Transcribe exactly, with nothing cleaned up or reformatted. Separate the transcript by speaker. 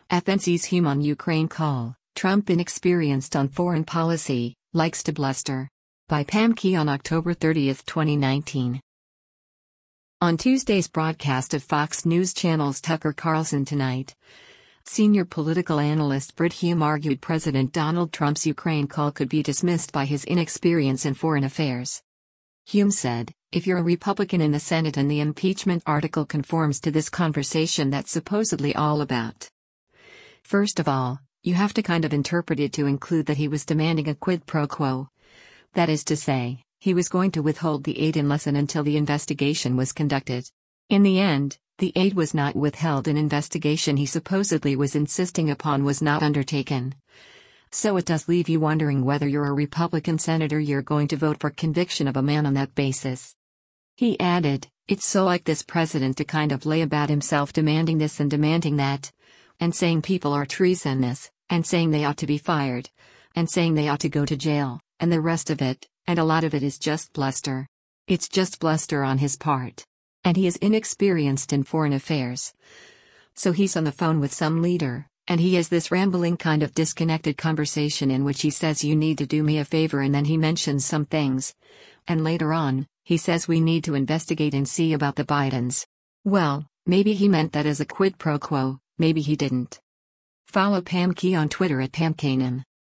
Speaker 1: F N C's Hume on Ukraine call, Trump inexperienced on foreign policy, likes to bluster. By Pam Key on October thirtieth, twenty nineteen. On Tuesday's broadcast of Fox News Channel's Tucker Carlson Tonight, senior political analyst Brit Hume argued President Donald Trump's Ukraine call could be dismissed by his inexperience in foreign affairs. Hume said, "If you're a Republican in the Senate and the impeachment article conforms to this conversation that's supposedly all about. First of all, you have to kind of interpret it to include that he was demanding a quid pro quo. That is to say, he was going to withhold the aid unless and until the investigation was conducted. In the end, the aid was not withheld and investigation he supposedly was insisting upon was not undertaken. So it does leave you wondering whether you're a Republican senator you're going to vote for conviction of a man on that basis." He added, "It's so like this president to kind of lay about himself demanding this and demanding that, and saying people are treasonous, and saying they ought to be fired, and saying they ought to go to jail, and the rest of it, and a lot of it is just bluster. It's just bluster on his part. And he is inexperienced in foreign affairs. So he's on the phone with some leader, and he has this rambling kind of disconnected conversation in which he says you need to do me a favor and then he mentions some things. And later on, he says we need to investigate and see about the Bidens. Well, maybe he meant that as a quid pro quo, maybe he didn't." Follow Pam Key on Twitter at Pam Kanan.